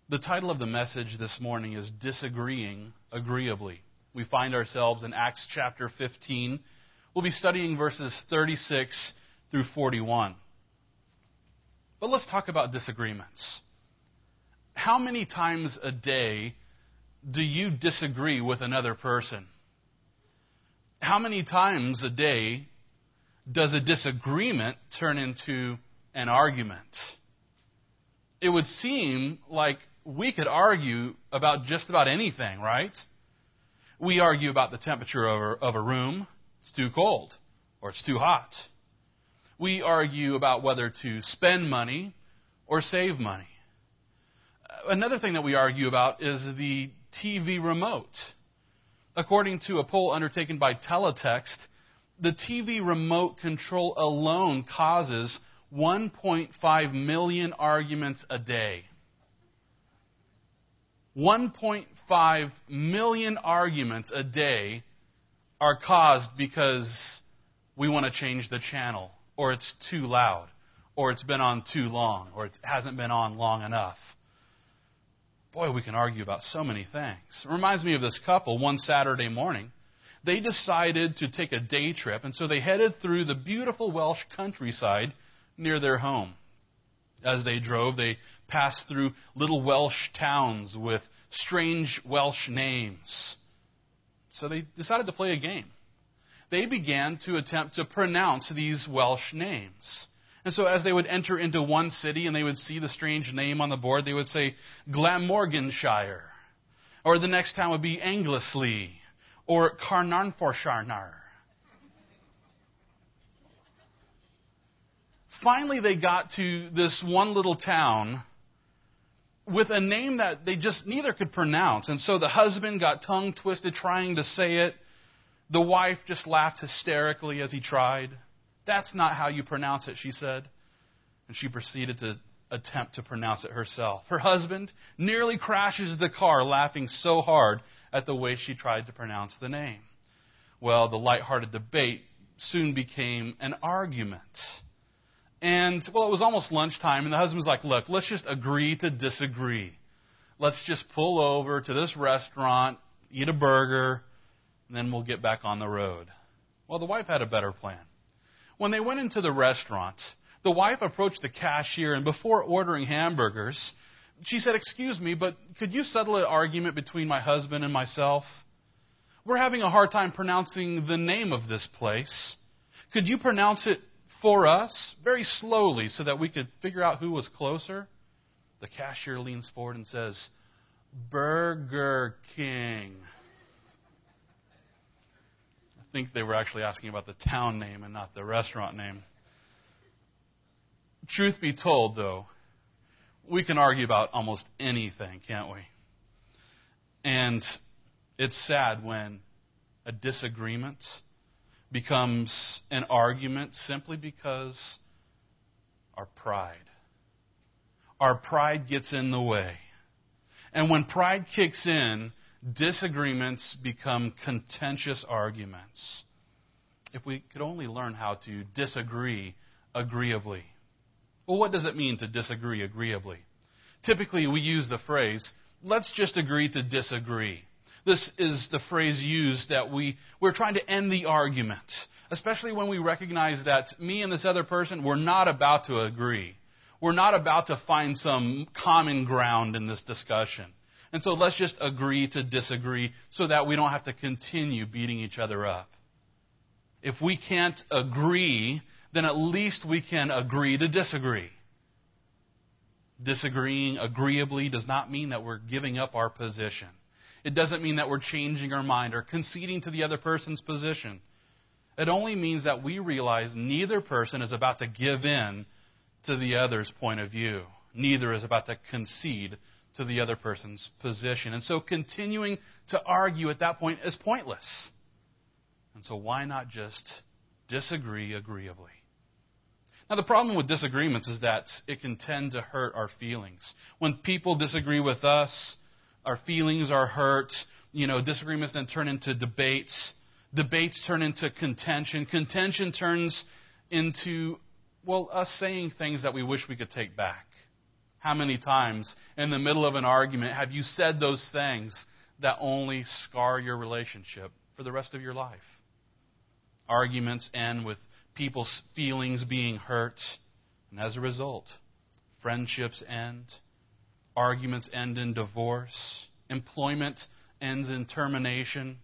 The title of the message this morning is Disagreeing Agreeably. We find ourselves in Acts chapter 15. We'll be studying verses 36 through 41. But let's talk about disagreements. How many times a day do you disagree with another person? How many times a day does a disagreement turn into an argument? It would seem like we could argue about just about anything, right? We argue about the temperature of a room. It's too cold or it's too hot. We argue about whether to spend money or save money. Another thing that we argue about is the TV remote. According to a poll undertaken by Teletext, the TV remote control alone causes 1.5 million arguments a day. 1.5 million arguments a day are caused because we want to change the channel, or it's too loud, or it's been on too long, or it hasn't been on long enough. Boy, we can argue about so many things. It reminds me of this couple one Saturday morning. They decided to take a day trip, and so they headed through the beautiful Welsh countryside near their home. As they drove, they passed through little Welsh towns with strange Welsh names. So they decided to play a game. They began to attempt to pronounce these Welsh names. And so as they would enter into one city and they would see the strange name on the board, they would say Glamorganshire. Or the next town would be Anglesey or Carnarvonshire. Finally, they got to this one little town with a name that they just neither could pronounce. And so the husband got tongue twisted trying to say it. The wife just laughed hysterically as he tried. That's not how you pronounce it, she said. And she proceeded to attempt to pronounce it herself. Her husband nearly crashes the car laughing so hard at the way she tried to pronounce the name. Well, the lighthearted debate soon became an argument. And, well, it was almost lunchtime, and the husband was like, look, let's just agree to disagree. Let's just pull over to this restaurant, eat a burger, and then we'll get back on the road. Well, the wife had a better plan. When they went into the restaurant, the wife approached the cashier, and before ordering hamburgers, she said, excuse me, but could you settle an argument between my husband and myself? We're having a hard time pronouncing the name of this place. Could you pronounce it for us, very slowly, so that we could figure out who was closer? The cashier leans forward and says, Burger King. I think they were actually asking about the town name and not the restaurant name. Truth be told, though, we can argue about almost anything, can't we? And it's sad when a disagreement becomes an argument simply because our pride gets in the way. And when pride kicks in, disagreements become contentious arguments. If we could only learn how to disagree agreeably. Well, what does it mean to disagree agreeably? Typically, we use the phrase, let's just agree to disagree. This is the phrase used that we're trying to end the argument, especially when we recognize that me and this other person, we're not about to agree. We're not about to find some common ground in this discussion. And so let's just agree to disagree so that we don't have to continue beating each other up. If we can't agree, then at least we can agree to disagree. Disagreeing agreeably does not mean that we're giving up our position. It doesn't mean that we're changing our mind or conceding to the other person's position. It only means that we realize neither person is about to give in to the other's point of view. Neither is about to concede to the other person's position. And so continuing to argue at that point is pointless. And so why not just disagree agreeably? Now, the problem with disagreements is that it can tend to hurt our feelings. When people disagree with us, our feelings are hurt. Disagreements then turn into debates. Debates turn into contention. Contention turns into, us saying things that we wish we could take back. How many times in the middle of an argument have you said those things that only scar your relationship for the rest of your life? Arguments end with people's feelings being hurt, and as a result, friendships end, arguments end in divorce, employment ends in termination.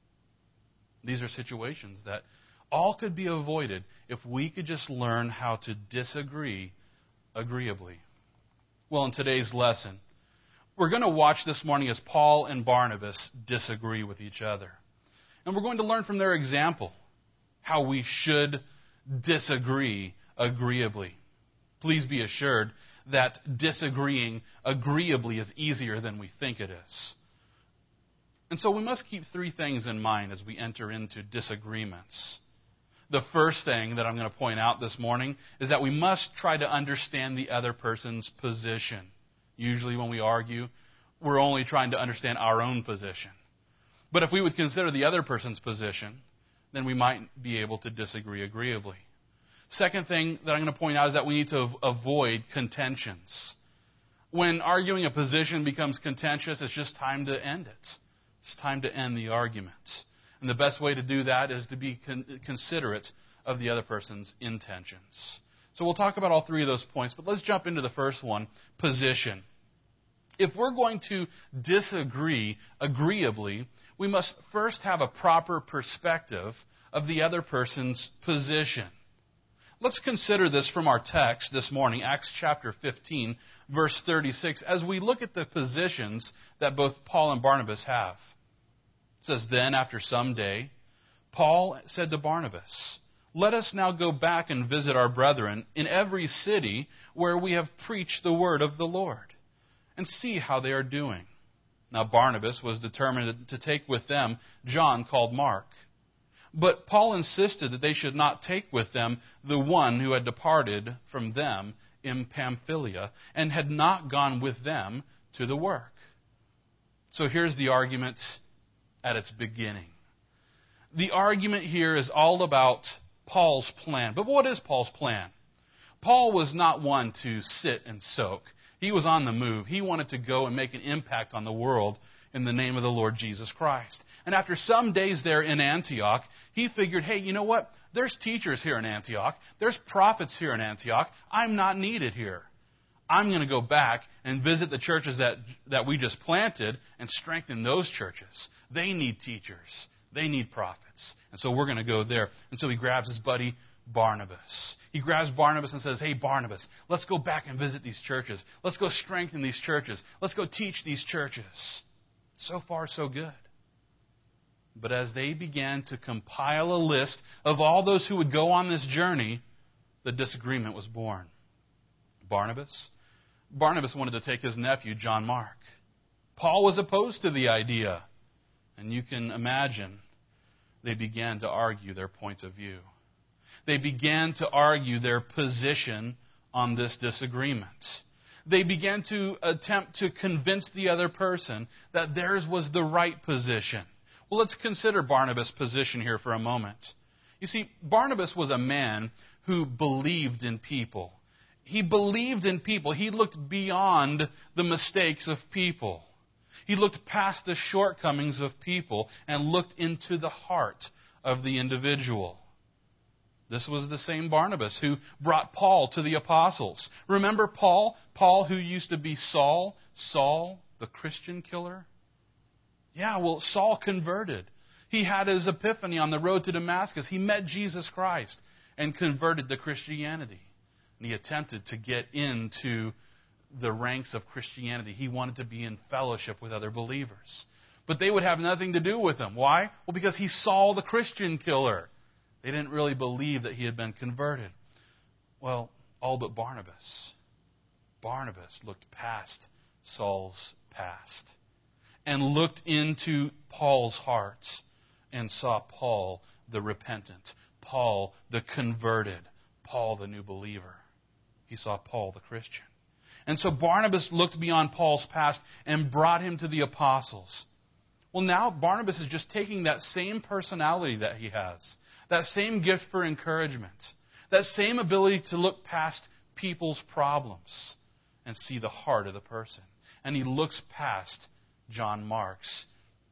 These are situations that all could be avoided if we could just learn how to disagree agreeably. Well, in today's lesson, we're going to watch this morning as Paul and Barnabas disagree with each other. And we're going to learn from their example how we should disagree agreeably. Please be assured that disagreeing agreeably is easier than we think it is. And so we must keep three things in mind as we enter into disagreements. The first thing that I'm going to point out this morning is that we must try to understand the other person's position. Usually when we argue, we're only trying to understand our own position. But if we would consider the other person's position, then we might be able to disagree agreeably. Second thing that I'm going to point out is that we need to avoid contentions. When arguing a position becomes contentious, it's just time to end it. It's time to end the argument. And the best way to do that is to be considerate of the other person's intentions. So we'll talk about all three of those points, but let's jump into the first one, position. If we're going to disagree agreeably, we must first have a proper perspective of the other person's position. Let's consider this from our text this morning, Acts chapter 15, verse 36, as we look at the positions that both Paul and Barnabas have. It says, "Then after some day, Paul said to Barnabas, 'Let us now go back and visit our brethren in every city where we have preached the word of the Lord, and see how they are doing.' Now Barnabas was determined to take with them John called Mark. But Paul insisted that they should not take with them the one who had departed from them in Pamphylia and had not gone with them to the work." So here's the argument at its beginning. The argument here is all about Paul's plan. But what is Paul's plan? Paul was not one to sit and soak. He was on the move. He wanted to go and make an impact on the world in the name of the Lord Jesus Christ. And after some days there in Antioch, he figured, hey, you know what? There's teachers here in Antioch. There's prophets here in Antioch. I'm not needed here. I'm going to go back and visit the churches that we just planted and strengthen those churches. They need teachers. They need prophets. And so we're going to go there. And so he grabs his buddy Barnabas. He grabs Barnabas and says, hey, Barnabas, let's go back and visit these churches. Let's go strengthen these churches. Let's go teach these churches. So far, so good. But as they began to compile a list of all those who would go on this journey, the disagreement was born. Barnabas wanted to take his nephew, John Mark. Paul was opposed to the idea. And you can imagine they began to argue their points of view. They began to argue their position on this disagreement. They began to attempt to convince the other person that theirs was the right position. Well, let's consider Barnabas' position here for a moment. You see, Barnabas was a man who believed in people. He believed in people. He looked beyond the mistakes of people. He looked past the shortcomings of people and looked into the heart of the individual. This was the same Barnabas who brought Paul to the apostles. Remember Paul? Paul who used to be Saul, the Christian killer? Yeah, well, Saul converted. He had his epiphany on the road to Damascus. He met Jesus Christ and converted to Christianity. And he attempted to get into the ranks of Christianity. He wanted to be in fellowship with other believers. But they would have nothing to do with him. Why? Well, because he's Saul the Christian killer. They didn't really believe that he had been converted. Well, all but Barnabas. Barnabas looked past Saul's past and looked into Paul's heart and saw Paul the repentant, Paul the converted, Paul the new believer. He saw Paul the Christian. And so Barnabas looked beyond Paul's past and brought him to the apostles. Well, now Barnabas is just taking that same personality that he has, that same gift for encouragement, that same ability to look past people's problems, and see the heart of the person. And he looks past John Mark's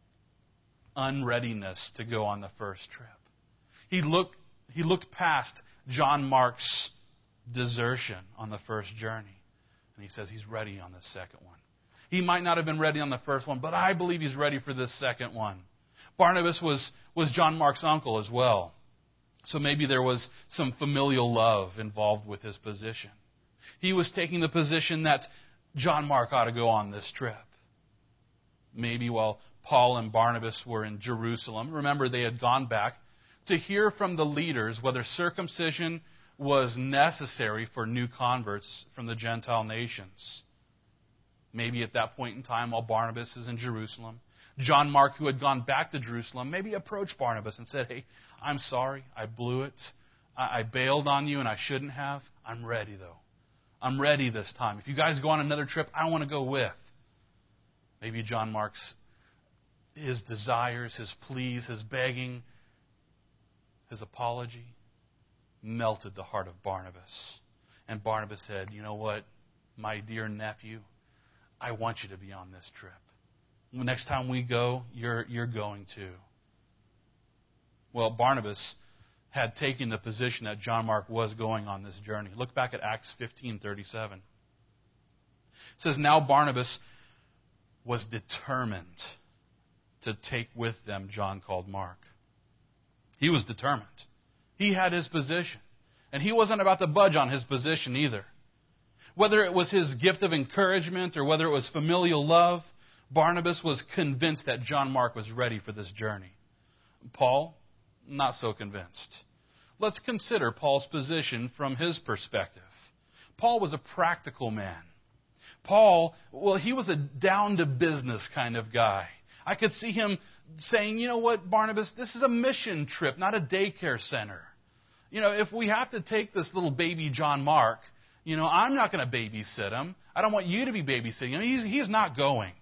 unreadiness to go on the first trip. He looked past John Mark's desertion on the first journey. And he says he's ready on the second one. He might not have been ready on the first one, but I believe he's ready for this second one. Barnabas was John Mark's uncle as well. So maybe there was some familial love involved with his position. He was taking the position that John Mark ought to go on this trip. Maybe while Paul and Barnabas were in Jerusalem, remember they had gone back to hear from the leaders whether circumcision was necessary for new converts from the Gentile nations. Maybe at that point in time, while Barnabas is in Jerusalem, John Mark, who had gone back to Jerusalem, maybe approached Barnabas and said, "Hey, I'm sorry, I blew it. I bailed on you and I shouldn't have. I'm ready, though. I'm ready this time. If you guys go on another trip, I want to go with." Maybe John Mark's, his desires, his pleas, his begging, his apology melted the heart of Barnabas. And Barnabas said, "You know what, my dear nephew, I want you to be on this trip. Next time we go, you're going too." Well, Barnabas had taken the position that John Mark was going on this journey. Look back at Acts 15:37. It says, "Now Barnabas was determined to take with them John called Mark." He was determined. He had his position. And he wasn't about to budge on his position either. Whether it was his gift of encouragement or whether it was familial love, Barnabas was convinced that John Mark was ready for this journey. Paul, not so convinced. Let's consider Paul's position from his perspective. Paul was a practical man. Paul, well, he was a down-to-business kind of guy. I could see him saying, "You know what, Barnabas, this is a mission trip, not a daycare center. If we have to take this little baby John Mark, I'm not going to babysit him. I don't want you to be babysitting him. He's not going."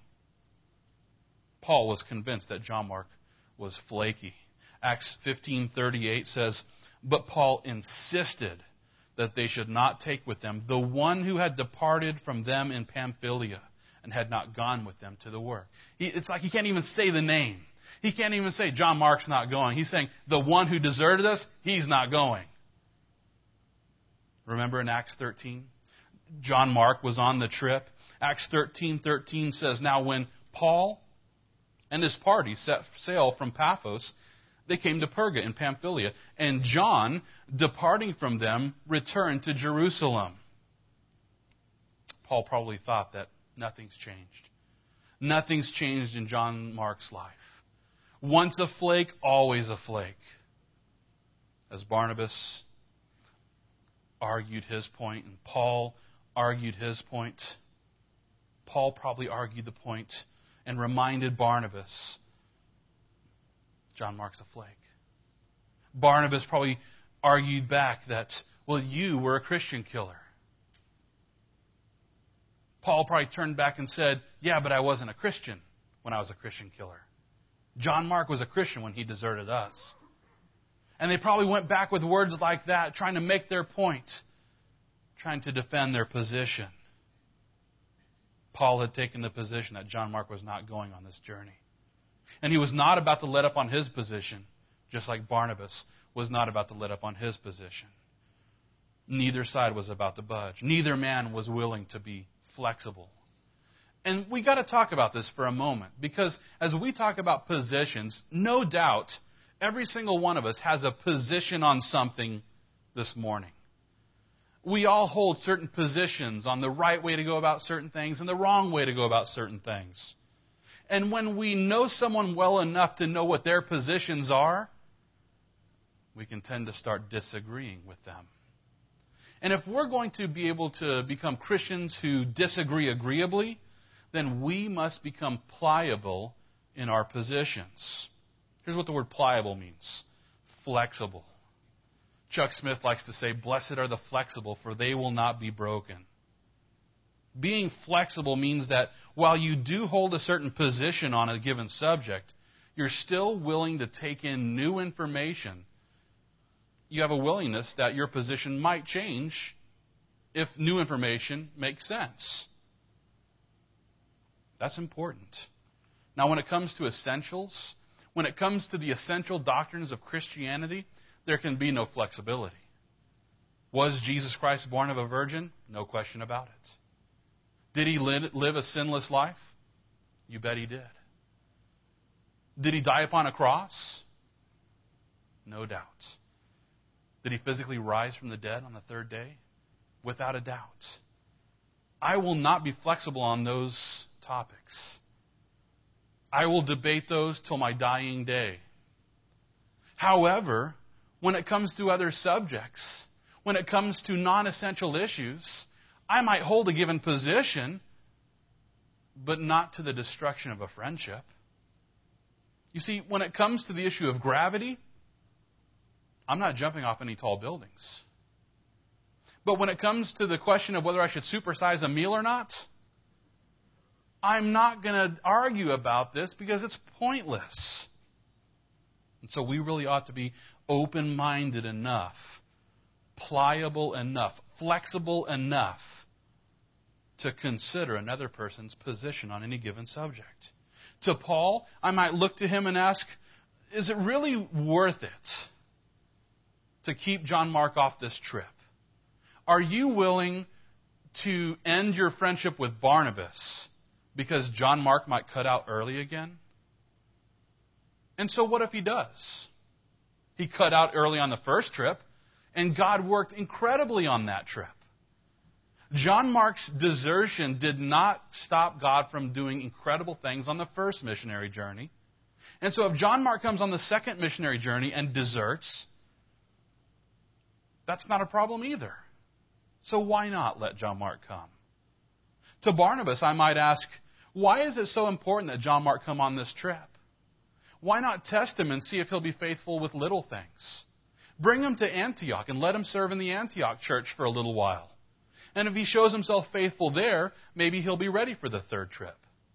Paul was convinced that John Mark was flaky. Acts 15:38 says, "But Paul insisted that they should not take with them the one who had departed from them in Pamphylia and had not gone with them to the work." It's like he can't even say the name. He can't even say John Mark's not going. He's saying the one who deserted us, he's not going. Remember in Acts 13? John Mark was on the trip. Acts 13:13 says, "Now when Paul and his party set sail from Paphos, they came to Perga in Pamphylia, and John, departing from them, returned to Jerusalem." Paul probably thought that nothing's changed. Nothing's changed in John Mark's life. Once a flake, always a flake. As Barnabas argued his point and Paul argued his point, Paul probably argued the point and reminded Barnabas, John Mark's a flake. Barnabas probably argued back that, well, you were a Christian killer. Paul probably turned back and said, "Yeah, but I wasn't a Christian when I was a Christian killer. John Mark was a Christian when he deserted us." And they probably went back with words like that, trying to make their point, trying to defend their position. Paul had taken the position that John Mark was not going on this journey. And he was not about to let up on his position, just like Barnabas was not about to let up on his position. Neither side was about to budge. Neither man was willing to be flexible. And we got to talk about this for a moment, because as we talk about positions, no doubt every single one of us has a position on something this morning. We all hold certain positions on the right way to go about certain things and the wrong way to go about certain things. And when we know someone well enough to know what their positions are, we can tend to start disagreeing with them. And if we're going to be able to become Christians who disagree agreeably, then we must become pliable in our positions. Here's what the word pliable means: flexible. Chuck Smith likes to say, "Blessed are the flexible, for they will not be broken." Being flexible means that while you do hold a certain position on a given subject, you're still willing to take in new information. You have a willingness that your position might change if new information makes sense. That's important. Now, when it comes to essentials, when it comes to the essential doctrines of Christianity, there can be no flexibility. Was Jesus Christ born of a virgin? No question about it. Did he live a sinless life? You bet he did. Did he die upon a cross? No doubt. Did he physically rise from the dead on the third day? Without a doubt. I will not be flexible on those topics. I will debate those till my dying day. However, when it comes to other subjects, when it comes to non-essential issues, I might hold a given position, but not to the destruction of a friendship. You see, when it comes to the issue of gravity, I'm not jumping off any tall buildings. But when it comes to the question of whether I should supersize a meal or not, I'm not going to argue about this because it's pointless. And so we really ought to be open-minded enough, pliable enough, flexible enough to consider another person's position on any given subject. To Paul, I might look to him and ask, is it really worth it to keep John Mark off this trip? Are you willing to end your friendship with Barnabas because John Mark might cut out early again? And so what if he does? He cut out early on the first trip, and God worked incredibly on that trip. John Mark's desertion did not stop God from doing incredible things on the first missionary journey. And so if John Mark comes on the second missionary journey and deserts, that's not a problem either. So why not let John Mark come? To Barnabas, I might ask, why is it so important that John Mark come on this trip? Why not test him and see if he'll be faithful with little things? Bring him to Antioch and let him serve in the Antioch church for a little while. And if he shows himself faithful there, maybe he'll be ready for the third trip.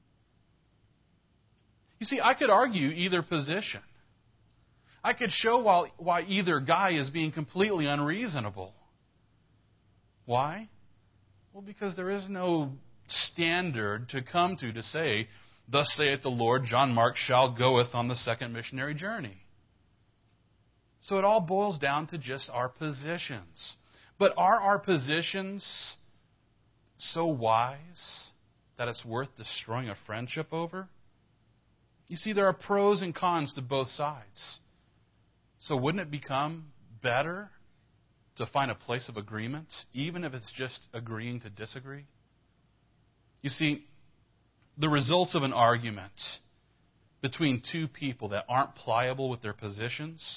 You see, I could argue either position. I could show why either guy is being completely unreasonable. Why? Well, because there is no standard to come to say, thus saith the Lord, John Mark shall goeth on the second missionary journey. So it all boils down to just our positions. But are our positions so wise that it's worth destroying a friendship over? You see, there are pros and cons to both sides. So wouldn't it become better to find a place of agreement, even if it's just agreeing to disagree? You see, the results of an argument between two people that aren't pliable with their positions,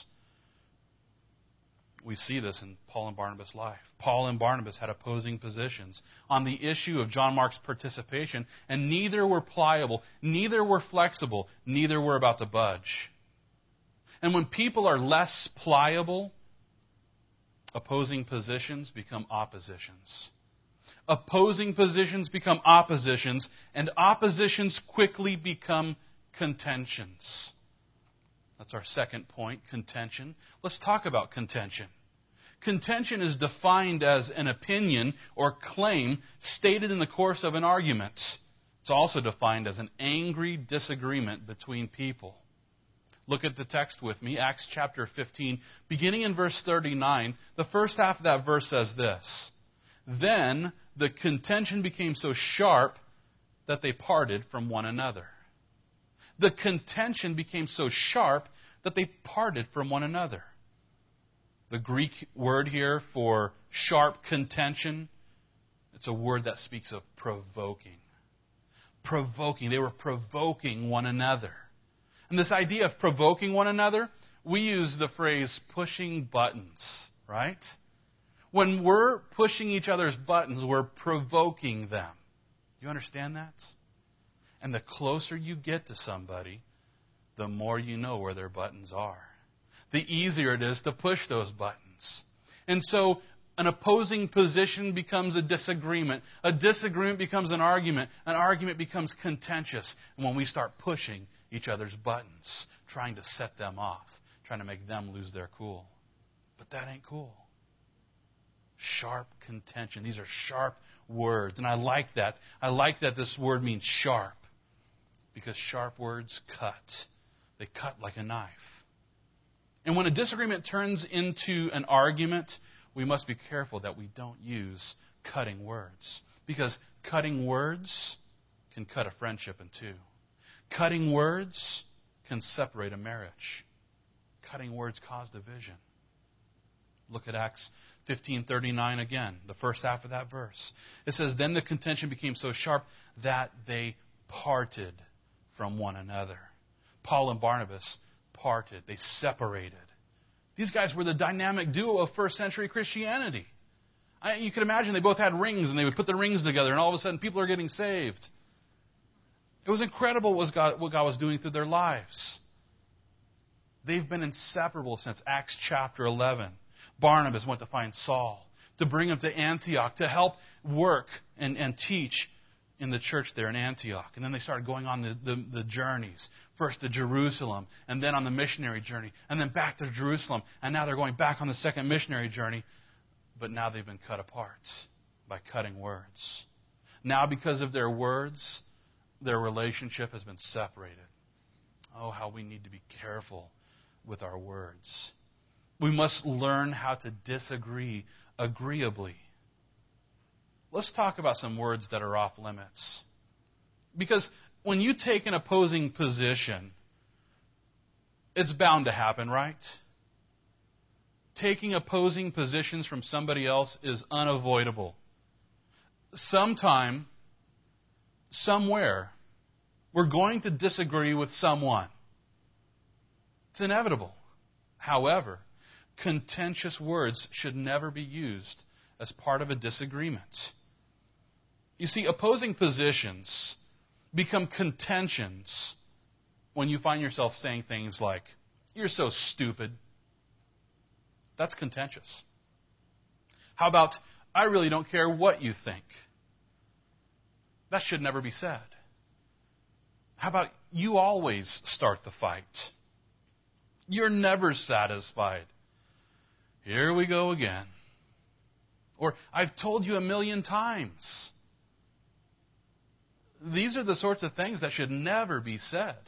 we see this in Paul and Barnabas' life. Paul and Barnabas had opposing positions on the issue of John Mark's participation, and neither were pliable, neither were flexible, neither were about to budge. And when people are less pliable, opposing positions become oppositions. Opposing positions become oppositions, and oppositions quickly become contentions. That's our second point, contention. Let's talk about contention. Contention is defined as an opinion or claim stated in the course of an argument. It's also defined as an angry disagreement between people. Look at the text with me, Acts chapter 15, beginning in verse 39. The first half of that verse says this: Then the contention became so sharp that they parted from one another. The contention became so sharp that they parted from one another. The Greek word here for sharp contention, it's a word that speaks of provoking. Provoking. They were provoking one another. And this idea of provoking one another, we use the phrase pushing buttons, right? When we're pushing each other's buttons, we're provoking them. Do you understand that? And the closer you get to somebody, the more you know where their buttons are. The easier it is to push those buttons. And so an opposing position becomes a disagreement. A disagreement becomes an argument. An argument becomes contentious. And when we start pushing each other's buttons, trying to set them off, trying to make them lose their cool. But that ain't cool. Sharp contention. These are sharp words. And I like that. I like that this word means sharp. Because sharp words cut. They cut like a knife. And when a disagreement turns into an argument, we must be careful that we don't use cutting words. Because cutting words can cut a friendship in two. Cutting words can separate a marriage. Cutting words cause division. Look at Acts 15:39 again, the first half of that verse. It says, "Then the contention became so sharp that they parted from one another." Paul and Barnabas parted. They separated. These guys were the dynamic duo of first century Christianity. You could imagine they both had rings, and they would put the rings together, and all of a sudden people are getting saved. It was incredible what God was doing through their lives. They've been inseparable since Acts chapter 11. Barnabas went to find Saul, to bring him to Antioch, to help work and teach in the church there in Antioch. And then they started going on the journeys. First to Jerusalem, and then on the missionary journey, and then back to Jerusalem. And now they're going back on the second missionary journey. But now they've been cut apart by cutting words. Now because of their words, their relationship has been separated. Oh, how we need to be careful with our words. We must learn how to disagree agreeably. Let's talk about some words that are off limits. Because when you take an opposing position, it's bound to happen, right? Taking opposing positions from somebody else is unavoidable. Sometime, somewhere, we're going to disagree with someone. It's inevitable. However, contentious words should never be used as part of a disagreement. You see, opposing positions become contentions when you find yourself saying things like, "You're so stupid." That's contentious. How about, "I really don't care what you think"? That should never be said. How about, "You always start the fight"? You're never satisfied. Here we go again. Or, "I've told you 1,000,000 times." These are the sorts of things that should never be said.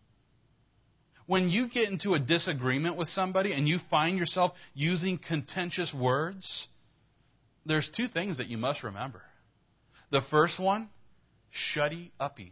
When you get into a disagreement with somebody and you find yourself using contentious words, there's two things that you must remember. The first one, shutty uppy.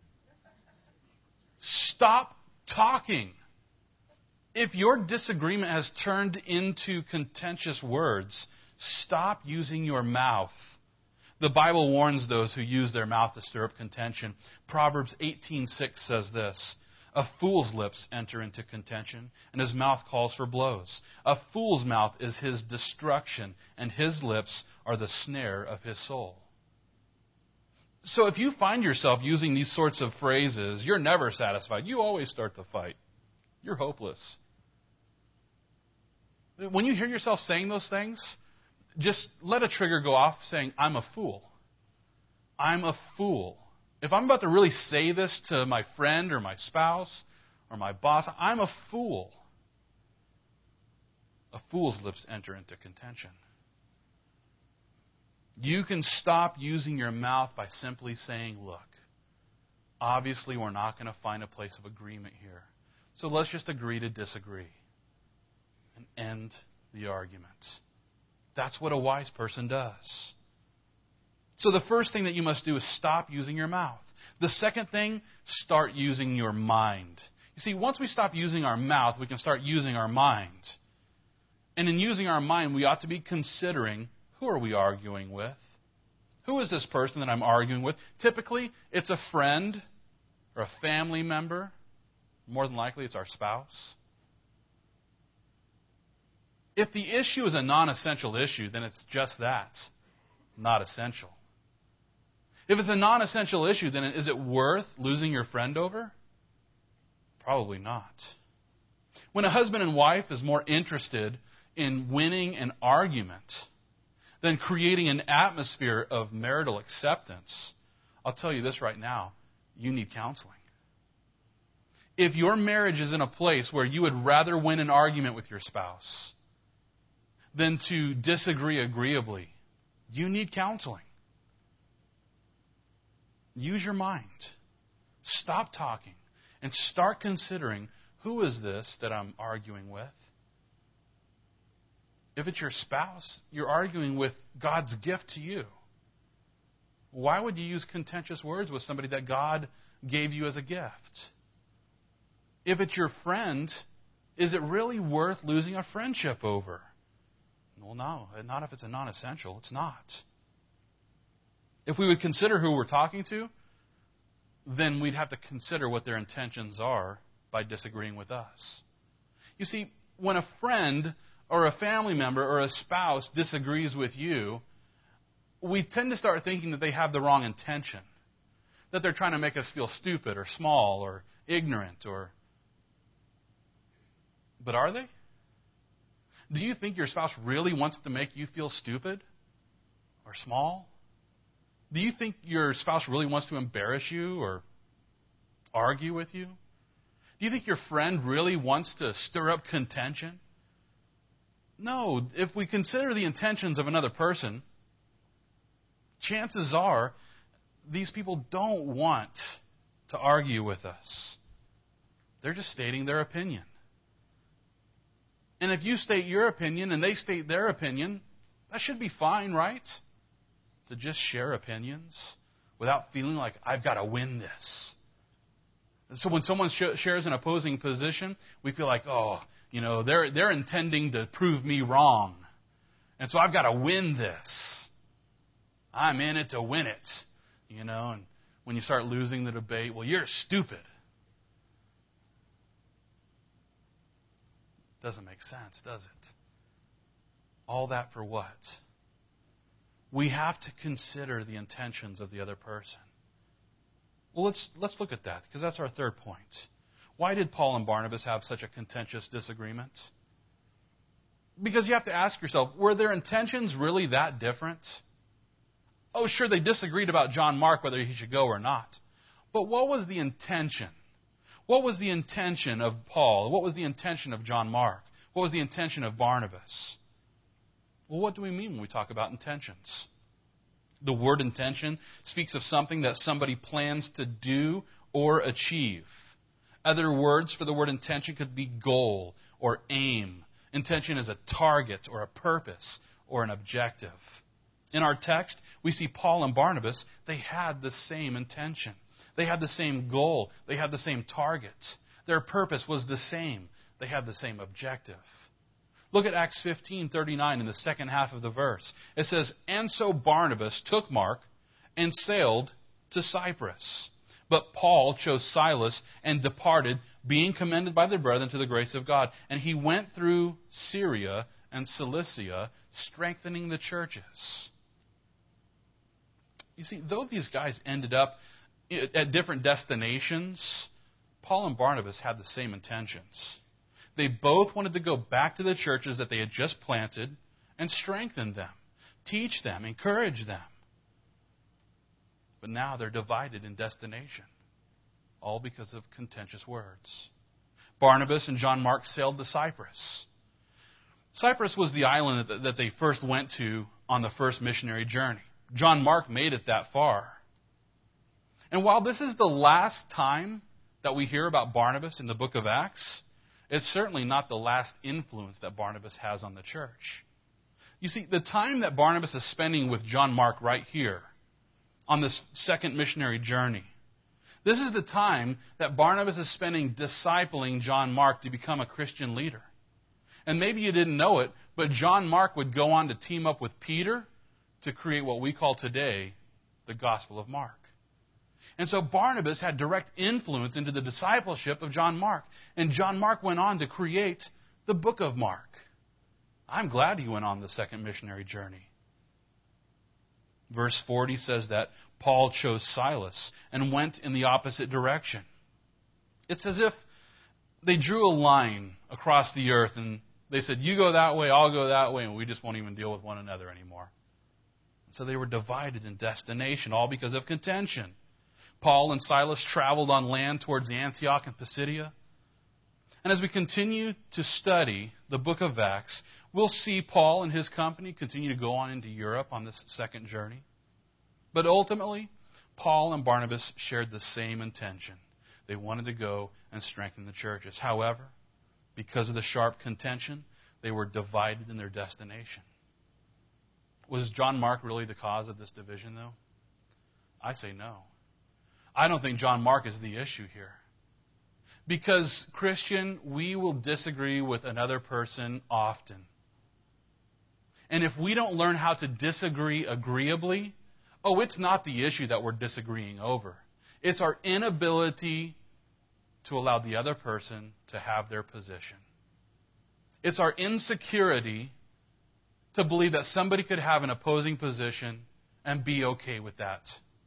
Stop talking. If your disagreement has turned into contentious words, stop using your mouth. The Bible warns those who use their mouth to stir up contention. Proverbs 18:6 says this, "A fool's lips enter into contention, and his mouth calls for blows. A fool's mouth is his destruction, and his lips are the snare of his soul." So if you find yourself using these sorts of phrases, "You're never satisfied," "You always start the fight," you're hopeless. When you hear yourself saying those things, just let a trigger go off saying, "I'm a fool. I'm a fool." If I'm about to really say this to my friend or my spouse or my boss, I'm a fool. A fool's lips enter into contention. You can stop using your mouth by simply saying, "Look, obviously we're not going to find a place of agreement here. So let's just agree to disagree and end the argument." That's what a wise person does. So the first thing that you must do is stop using your mouth. The second thing, start using your mind. You see, once we stop using our mouth, we can start using our mind. And in using our mind, we ought to be considering, who are we arguing with? Who is this person that I'm arguing with? Typically, it's a friend or a family member. More than likely, it's our spouse. If the issue is a non-essential issue, then it's just that, not essential. If it's a non-essential issue, then is it worth losing your friend over? Probably not. When a husband and wife is more interested in winning an argument than creating an atmosphere of marital acceptance, I'll tell you this right now, you need counseling. If your marriage is in a place where you would rather win an argument with your spouse than to disagree agreeably. You need counseling. Use your mind. Stop talking and start considering, who is this that I'm arguing with? If it's your spouse, you're arguing with God's gift to you. Why would you use contentious words with somebody that God gave you as a gift? If it's your friend, is it really worth losing a friendship over? Well, no, not if it's a non-essential. It's not. If we would consider who we're talking to, then we'd have to consider what their intentions are by disagreeing with us. You see, when a friend or a family member or a spouse disagrees with you, we tend to start thinking that they have the wrong intention, that they're trying to make us feel stupid or small or ignorant But are they? Do you think your spouse really wants to make you feel stupid or small? Do you think your spouse really wants to embarrass you or argue with you? Do you think your friend really wants to stir up contention? No. If we consider the intentions of another person, chances are these people don't want to argue with us. They're just stating their opinion. And if you state your opinion and they state their opinion, that should be fine, right? To just share opinions without feeling like I've got to win this. And so when someone shares an opposing position, we feel like, they're intending to prove me wrong. And so I've got to win this. I'm in it to win it. And when you start losing the debate, well, you're stupid. Doesn't make sense, does it? All that for what? We have to consider the intentions of the other person. Well, let's look at that, because that's our third point. Why did Paul and Barnabas have such a contentious disagreement? Because you have to ask yourself, were their intentions really that different? Oh, sure, they disagreed about John Mark, whether he should go or not. But what was the intention? What was the intention of Paul? What was the intention of John Mark? What was the intention of Barnabas? Well, what do we mean when we talk about intentions? The word intention speaks of something that somebody plans to do or achieve. Other words for the word intention could be goal or aim. Intention is a target or a purpose or an objective. In our text, we see Paul and Barnabas, they had the same intention. They had the same goal. They had the same target. Their purpose was the same. They had the same objective. Look at Acts 15:39 in the second half of the verse. It says, "And so Barnabas took Mark and sailed to Cyprus. But Paul chose Silas and departed, being commended by the brethren to the grace of God. And he went through Syria and Cilicia, strengthening the churches." You see, though these guys ended up at different destinations, Paul and Barnabas had the same intentions. They both wanted to go back to the churches that they had just planted and strengthen them, teach them, encourage them. But now they're divided in destination, all because of contentious words. Barnabas and John Mark sailed to Cyprus. Cyprus was the island that they first went to on the first missionary journey. John Mark made it that far. And while this is the last time that we hear about Barnabas in the book of Acts, it's certainly not the last influence that Barnabas has on the church. You see, the time that Barnabas is spending with John Mark right here on this second missionary journey, this is the time that Barnabas is spending discipling John Mark to become a Christian leader. And maybe you didn't know it, but John Mark would go on to team up with Peter to create what we call today the Gospel of Mark. And so Barnabas had direct influence into the discipleship of John Mark. And John Mark went on to create the book of Mark. I'm glad he went on the second missionary journey. Verse 40 says that Paul chose Silas and went in the opposite direction. It's as if they drew a line across the earth and they said, you go that way, I'll go that way, and we just won't even deal with one another anymore. So they were divided in destination, all because of contention. Paul and Silas traveled on land towards Antioch and Pisidia. And as we continue to study the book of Acts, we'll see Paul and his company continue to go on into Europe on this second journey. But ultimately, Paul and Barnabas shared the same intention. They wanted to go and strengthen the churches. However, because of the sharp contention, they were divided in their destination. Was John Mark really the cause of this division, though? I say no. I don't think John Mark is the issue here. Because, Christian, we will disagree with another person often. And if we don't learn how to disagree agreeably, it's not the issue that we're disagreeing over. It's our inability to allow the other person to have their position. It's our insecurity to believe that somebody could have an opposing position and be okay with that.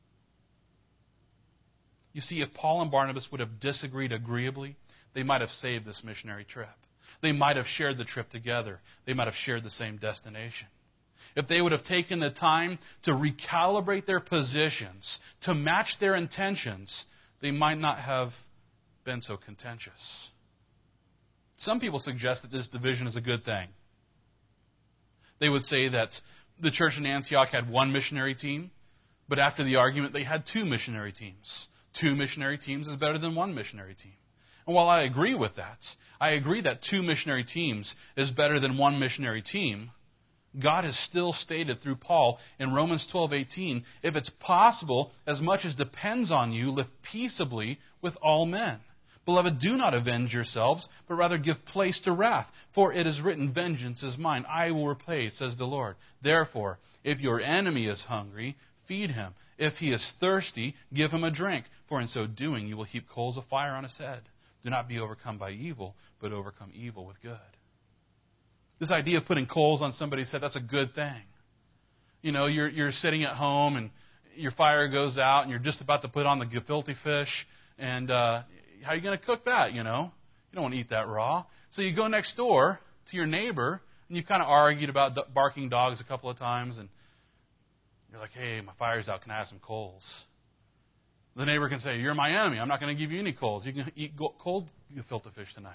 You see, if Paul and Barnabas would have disagreed agreeably, they might have saved this missionary trip. They might have shared the trip together. They might have shared the same destination. If they would have taken the time to recalibrate their positions, to match their intentions, they might not have been so contentious. Some people suggest that this division is a good thing. They would say that the church in Antioch had one missionary team, but after the argument they had two missionary teams. Two missionary teams is better than one missionary team. And while I agree with that, I agree that two missionary teams is better than one missionary team, God has still stated through Paul in Romans 12:18, if it's possible, as much as depends on you, live peaceably with all men. Beloved, do not avenge yourselves, but rather give place to wrath. For it is written, vengeance is mine, I will repay, says the Lord. Therefore, if your enemy is hungry, feed him. If he is thirsty, give him a drink. For in so doing, you will heap coals of fire on his head. Do not be overcome by evil, but overcome evil with good. This idea of putting coals on somebody's head, that's a good thing. You know, you're sitting at home and your fire goes out and you're just about to put on the gefilte fish. And how are you going to cook that, you know? You don't want to eat that raw. So you go next door to your neighbor and you kind of argued about barking dogs a couple of times. And you're like, hey, my fire's out. Can I have some coals? The neighbor can say, you're my enemy. I'm not going to give you any coals. You can eat cold gefilte fish tonight.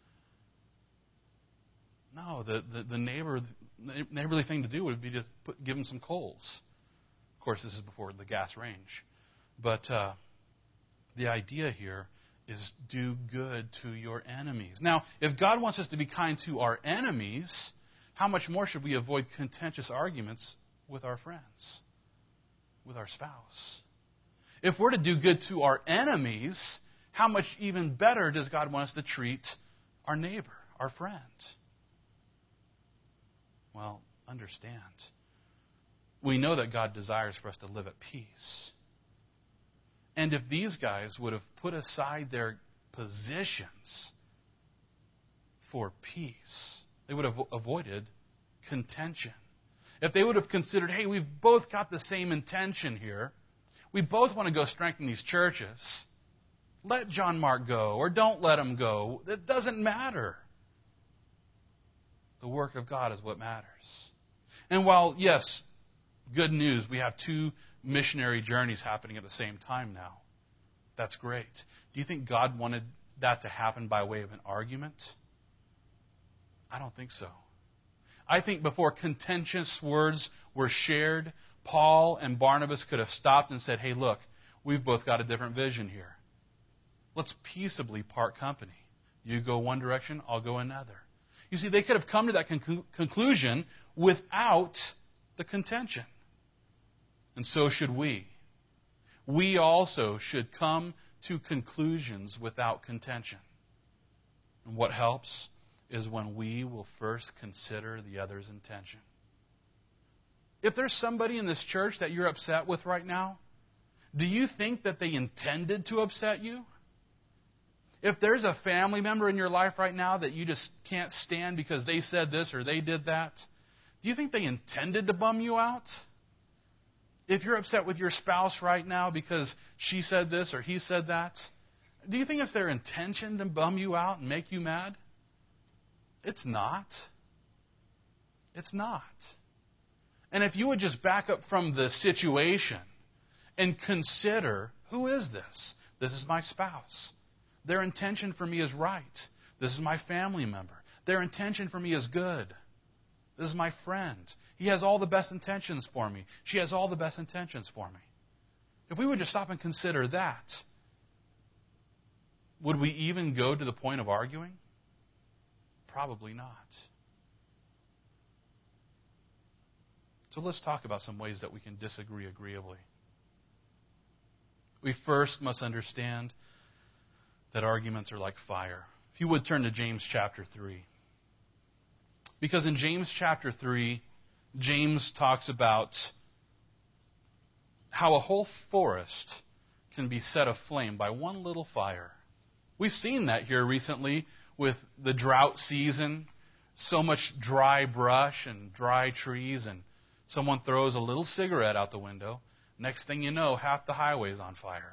No, the neighborly thing to do would be to give him some coals. Of course, this is before the gas range. But the idea here is do good to your enemies. Now, if God wants us to be kind to our enemies, how much more should we avoid contentious arguments with our friends, with our spouse? If we're to do good to our enemies, how much even better does God want us to treat our neighbor, our friend? Well, understand. We know that God desires for us to live at peace. And if these guys would have put aside their positions for peace, they would have avoided contention. If they would have considered, hey, we've both got the same intention here. We both want to go strengthen these churches. Let John Mark go or don't let him go. It doesn't matter. The work of God is what matters. And while, yes, good news, we have two missionary journeys happening at the same time now. That's great. Do you think God wanted that to happen by way of an argument? I don't think so. I think before contentious words were shared, Paul and Barnabas could have stopped and said, hey, look, we've both got a different vision here. Let's peaceably part company. You go one direction, I'll go another. You see, they could have come to that conclusion without the contention. And so should we. We also should come to conclusions without contention. And what helps is when we will first consider the other's intention. If there's somebody in this church that you're upset with right now, do you think that they intended to upset you? If there's a family member in your life right now that you just can't stand because they said this or they did that, do you think they intended to bum you out? If you're upset with your spouse right now because she said this or he said that, do you think it's their intention to bum you out and make you mad? It's not. It's not. And if you would just back up from the situation and consider, who is this? This is my spouse. Their intention for me is right. This is my family member. Their intention for me is good. This is my friend. He has all the best intentions for me. She has all the best intentions for me. If we would just stop and consider that, would we even go to the point of arguing? Probably not. So let's talk about some ways that we can disagree agreeably. We first must understand that arguments are like fire. If you would turn to James chapter 3. Because in James chapter 3, James talks about how a whole forest can be set aflame by one little fire. We've seen that here recently with the drought season. So much dry brush and dry trees, and someone throws a little cigarette out the window. Next thing you know, half the highway's on fire.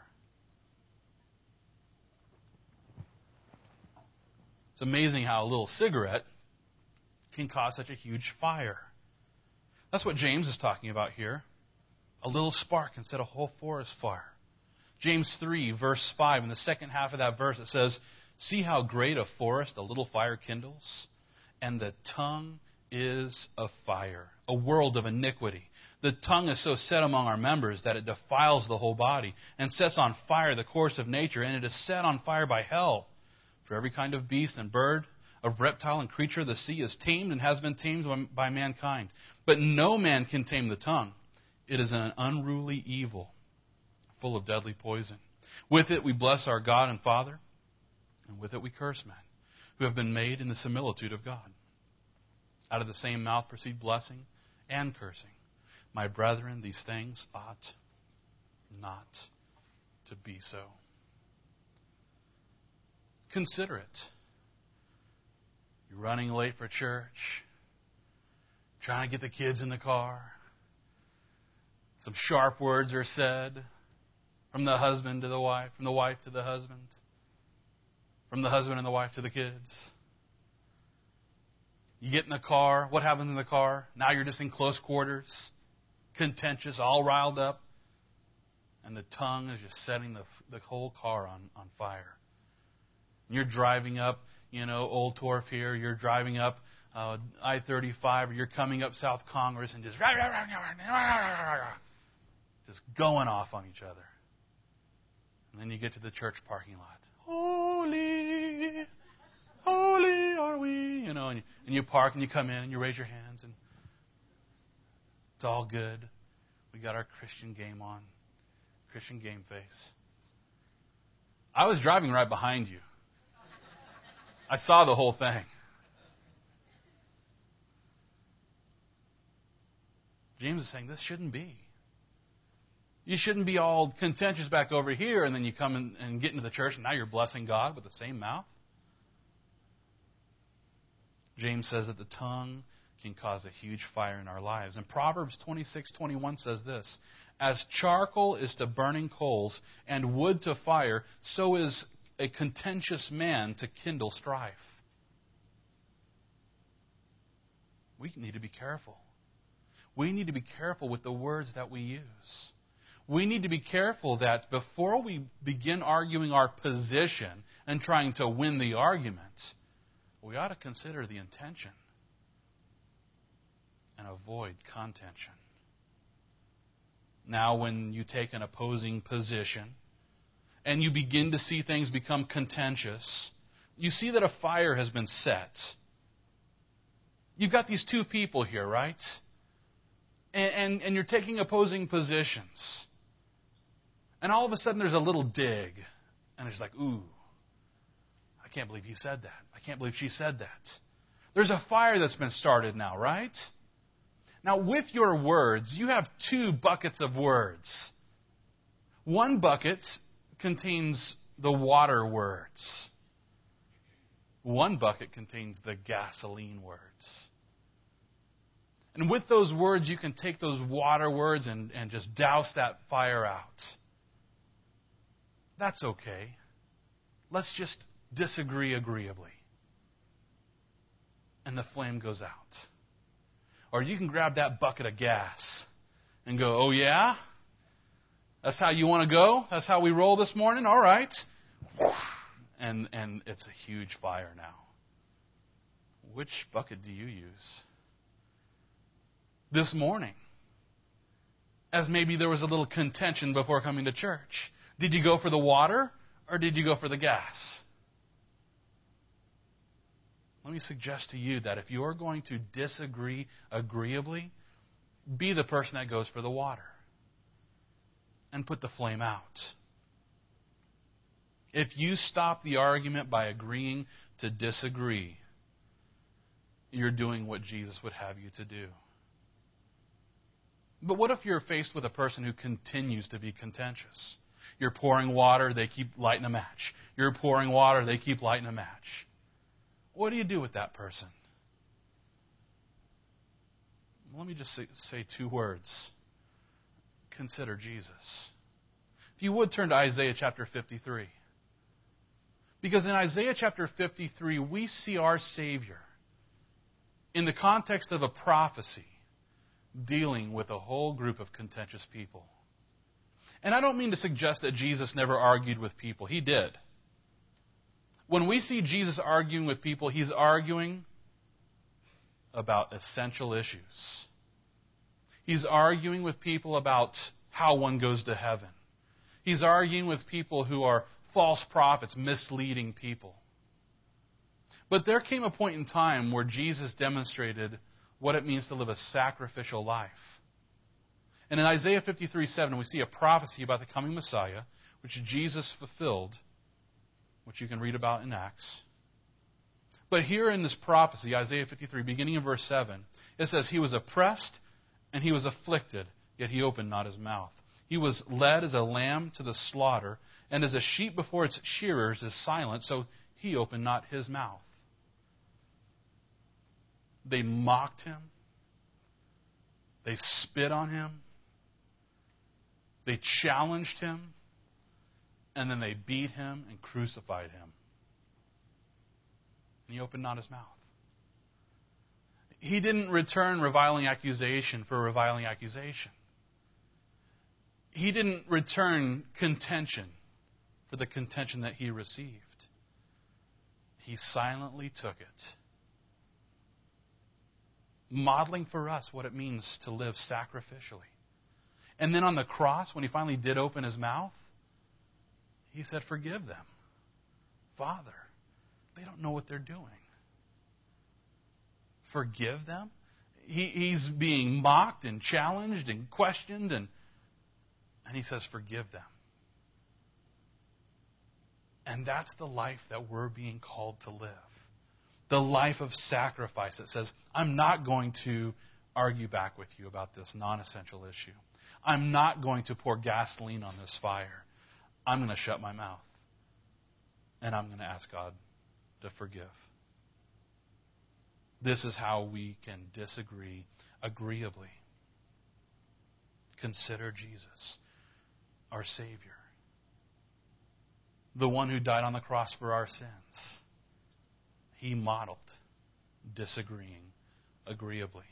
It's amazing how a little cigarette can cause such a huge fire. That's what James is talking about here. A little spark can set a whole forest fire. James 3, verse 5, in the second half of that verse, it says, "See how great a forest a little fire kindles? And the tongue is a fire, a world of iniquity. The tongue is so set among our members that it defiles the whole body and sets on fire the course of nature, and it is set on fire by hell. For every kind of beast and bird, of reptile and creature of the sea is tamed and has been tamed by mankind. But no man can tame the tongue. It is an unruly evil, full of deadly poison. With it we bless our God and Father, and with it we curse men, who have been made in the similitude of God. Out of the same mouth proceed blessing and cursing. My brethren, these things ought not to be so." Consider it. You're running late for church, trying to get the kids in the car. Some sharp words are said from the husband to the wife, from the wife to the husband, from the husband and the wife to the kids. You get in the car. What happens in the car? Now you're just in close quarters, contentious, all riled up, and the tongue is just setting the whole car on fire. And you're driving up, Old Torf here. You're driving up I-35, or you're coming up South Congress and just going off on each other. And then you get to the church parking lot. Holy, holy are we. And you park and you come in and you raise your hands and it's all good. We got our Christian game on, Christian game face. I was driving right behind you. I saw the whole thing. James is saying this shouldn't be. You shouldn't be all contentious back over here and then you come and get into the church and now you're blessing God with the same mouth. James says that the tongue can cause a huge fire in our lives. And Proverbs 26:21 says this: "As charcoal is to burning coals and wood to fire, so is a contentious man to kindle strife." We need to be careful. We need to be careful with the words that we use. We need to be careful that before we begin arguing our position and trying to win the argument, we ought to consider the intention and avoid contention. Now, when you take an opposing position and you begin to see things become contentious, you see that a fire has been set. You've got these two people here, right? And you're taking opposing positions. And all of a sudden there's a little dig. And it's like, ooh, I can't believe he said that. I can't believe she said that. There's a fire that's been started now, right? Now, with your words, you have two buckets of words. One bucket contains the water words. One bucket contains the gasoline words. And with those words, you can take those water words and just douse that fire out. That's okay. Let's just disagree agreeably. And the flame goes out. Or you can grab that bucket of gas and go, "Oh yeah? That's how you want to go? That's how we roll this morning? All right." and it's a huge fire now. Which bucket do you use? This morning, as maybe there was a little contention before coming to church, did you go for the water or did you go for the gas? Let me suggest to you that if you're going to disagree agreeably, be the person that goes for the water and put the flame out. If you stop the argument by agreeing to disagree, you're doing what Jesus would have you to do. But what if you're faced with a person who continues to be contentious? You're pouring water, they keep lighting a match. You're pouring water, they keep lighting a match. What do you do with that person? Let me just say two words. Consider Jesus. If you would turn to Isaiah chapter 53. Because in Isaiah chapter 53, we see our Savior in the context of a prophecy dealing with a whole group of contentious people. And I don't mean to suggest that Jesus never argued with people. He did. When we see Jesus arguing with people, he's arguing about essential issues. He's arguing with people about how one goes to heaven. He's arguing with people who are false prophets, misleading people. But there came a point in time where Jesus demonstrated what it means to live a sacrificial life. And in Isaiah 53:7, we see a prophecy about the coming Messiah, which Jesus fulfilled, which you can read about in Acts. But here in this prophecy, Isaiah 53, beginning in verse 7, it says, "He was oppressed and he was afflicted, yet he opened not his mouth. He was led as a lamb to the slaughter, and as a sheep before its shearers is silent, so he opened not his mouth." They mocked him. They spit on him. They challenged him. And then they beat him and crucified him. And he opened not his mouth. He didn't return reviling accusation for reviling accusation. He didn't return contention for the contention that he received. He silently took it, modeling for us what it means to live sacrificially. And then on the cross, when he finally did open his mouth, he said, "Forgive them. Father, they don't know what they're doing." Forgive them? He's being mocked and challenged and questioned, and he says, "Forgive them." And that's the life that we're being called to live. The life of sacrifice that says, I'm not going to argue back with you about this non-essential issue. I'm not going to pour gasoline on this fire. I'm going to shut my mouth. And I'm going to ask God to forgive. This is how we can disagree agreeably. Consider Jesus, our Savior, the one who died on the cross for our sins. He modeled disagreeing agreeably.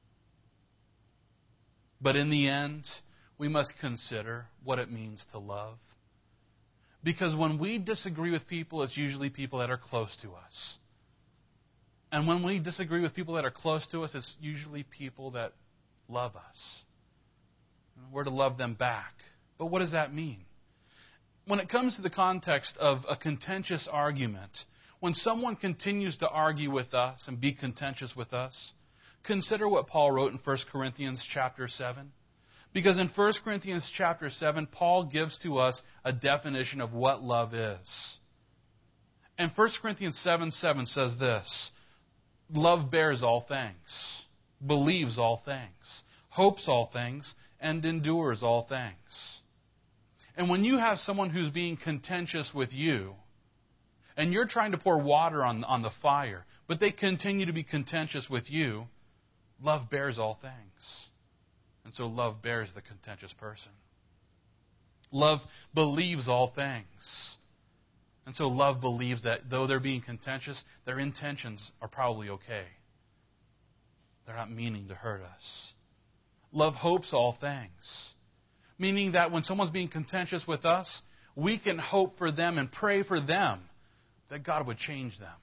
But in the end, we must consider what it means to love. Because when we disagree with people, it's usually people that are close to us. And when we disagree with people that are close to us, it's usually people that love us. We're to love them back. But what does that mean? When it comes to the context of a contentious argument, when someone continues to argue with us and be contentious with us, consider what Paul wrote in 1 Corinthians chapter 7. Because in 1 Corinthians chapter 7, Paul gives to us a definition of what love is. And 1 Corinthians 7:7 says this: "Love bears all things, believes all things, hopes all things, and endures all things." And when you have someone who's being contentious with you, and you're trying to pour water on the fire, but they continue to be contentious with you, love bears all things. And so love bears the contentious person. Love believes all things. And so love believes that though they're being contentious, their intentions are probably okay. They're not meaning to hurt us. Love hopes all things. Meaning that when someone's being contentious with us, we can hope for them and pray for them that God would change them.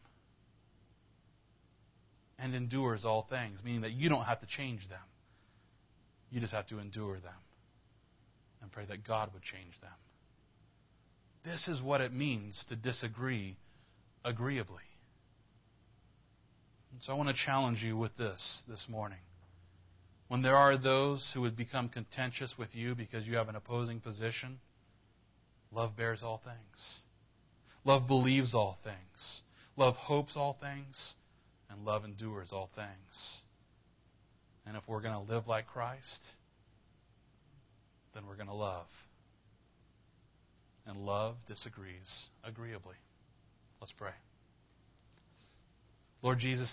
And endures all things, meaning that you don't have to change them. You just have to endure them and pray that God would change them. This is what it means to disagree agreeably. And so I want to challenge you with this morning. When there are those who would become contentious with you because you have an opposing position, love bears all things. Love believes all things. Love hopes all things. And love endures all things. And if we're going to live like Christ, then we're going to love. And love disagrees agreeably. Let's pray. Lord Jesus,